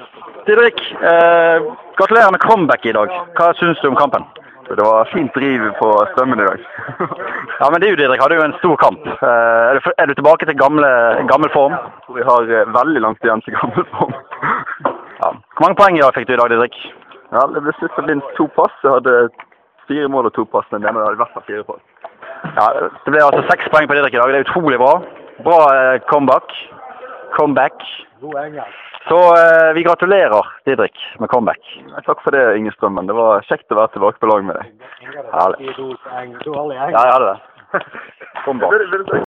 Didrik, gratulerer med comeback I dag. Hva synes du om kampen? Det var fint driv på Strømmen I dag. Ja, men du Didrik, hadde jo en stor kamp. Er du tilbake til gammel form? Vi har veldig langt igjen til gammel form. Ja. Hvor mange poeng fikk du I dag, Didrik? Ja, det ble slutt for minst 2 pass. Jeg hadde 4 mål og 2 pass, men jeg hadde I hvert fall 4 pass. Ja, det ble altså 6 poeng på Didrik I dag. Det utrolig bra. Bra comeback. God engelsk. Så vi gratulerer Didrik med comeback. Takk for det, Inge Strømmen. Det var kjekt å være tilbake på lag med deg. Herlig. Du har det engelsk. Ja, jeg hadde det. Comeback.